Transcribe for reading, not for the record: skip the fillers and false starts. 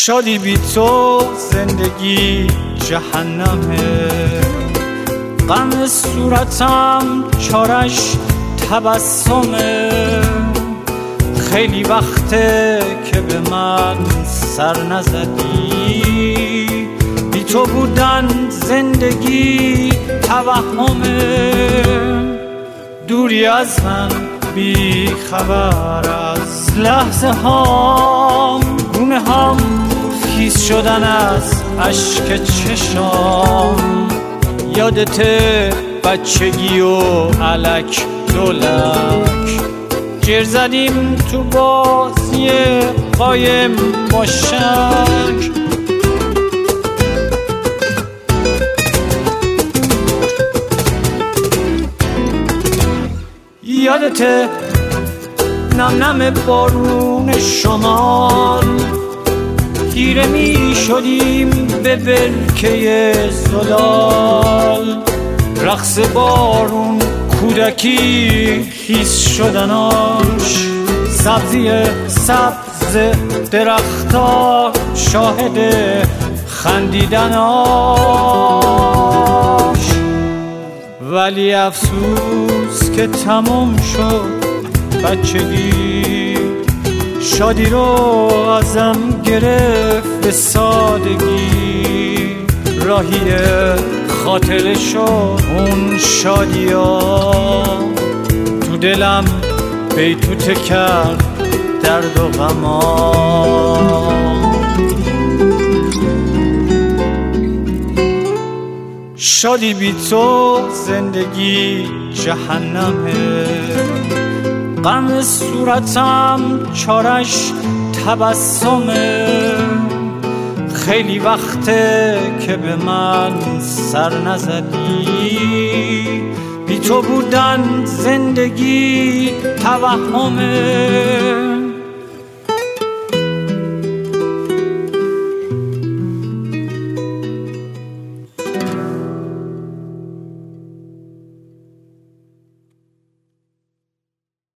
شادی بی تو زندگی جهنمه، غم صورتم چارش تبسمه. خیلی وقته که به من سر نزدی، بی تو بودن زندگی توهمه. دوری از من بی خبر از لحظه هام، گونه هام خیس شدن از اشک چشام. یادت بچگی و الک دولک، جر زدیم تو بازی قایم باشک. یادت نم نم بارون شمال، خیره می شدیم به برکه زلال. رقص بارون کودکی خیس شدناش، سبزی سبز درختا شاهد خندیدناش. ولی افسوس که تموم شد بچگی، شادی رو ازم گرفت به سادگی. راهی خاطره شد اون شادیا، تو دلم بیتوته کرد درد و غما. شادی بی تو زندگی جهنمه، غم صورتم چارش تبسمه. خیلی وقته که به من سر نزدی، بی تو بودن زندگی توهمه.